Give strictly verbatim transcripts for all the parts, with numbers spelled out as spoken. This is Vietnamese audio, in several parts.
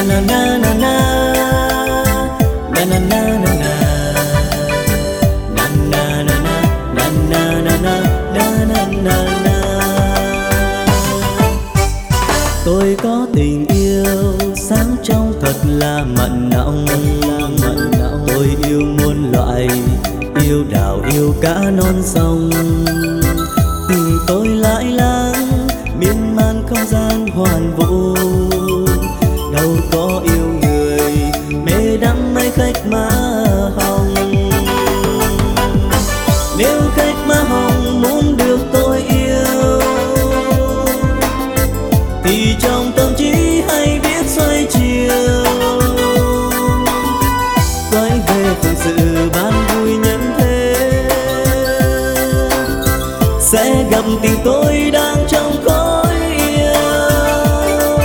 na na na na na na na na na na na na na na na na na na na. Tôi có tình yêu sáng trong thật là mặn nồng, tôi yêu muôn loại, yêu đào yêu cá non sông. Tình tôi lãi láng miên man không gian hoàn vũ, đâu có yêu người mê đắm mấy khách má hồng. Nếu khách má hồng muốn được tôi yêu thì trong tâm trí hãy biết xoay chiều, quay về phụng sự ban vui nhân thế, sẽ gặp tình tôi đang trong khói yêu.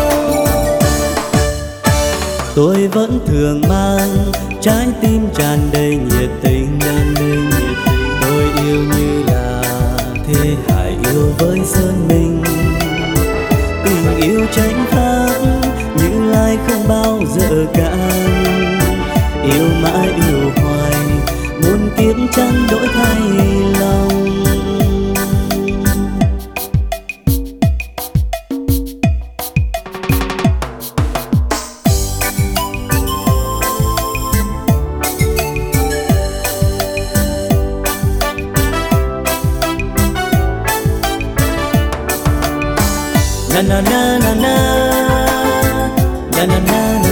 Tôi vẫn thường mang trái tim tràn đầy nhiệt tình, tôi yêu như là thế hải yêu với sơn minh. Tình yêu tranh khác như lai không bao giờ cạn, yêu mãi yêu hoài muôn kiếp chẳng đổi thay lòng. Na na na na na na na na na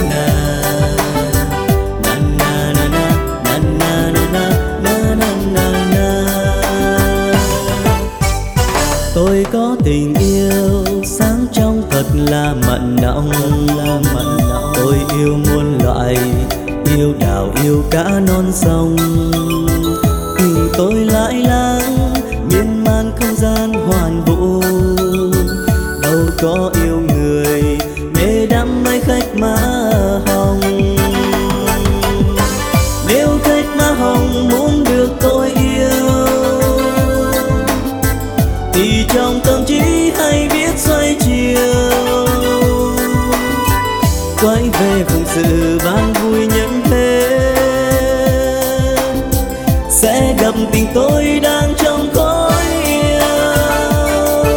na na na na na na na na na. Tôi có tình yêu sáng trong thật là mặn nồng, tôi yêu muôn loại, yêu đào yêu cá non sông. Tình tôi lãi láng miên man không gian hoàn vũ, đâu có yêu người mê đắm mấy khách má hồng. Nếu khách má hồng muốn được tôi yêu thì trong tâm trí hãy biết xoay chiều, quay về phụng sự ban vui nhân thế, sẽ gặp tình tôi đang trong khói yêu.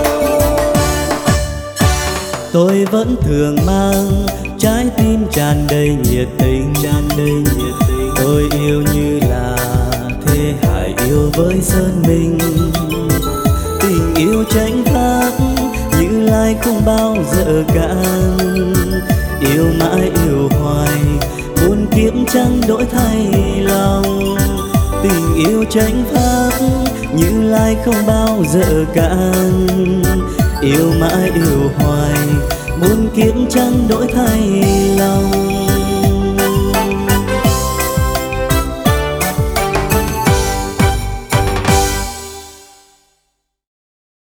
Tôi vẫn thường mang trái tim tràn đầy nhiệt tình, tôi yêu như là thế hải yêu với sơn minh. Tình yêu tranh khác như lai không bao giờ cạn, yêu mãi yêu hoài muôn kiếp chẳng đổi thay lòng. Tình yêu tranh khác như lai không bao giờ cạn, yêu mãi yêu hoài muôn kiếp chẳng đổi thay lòng.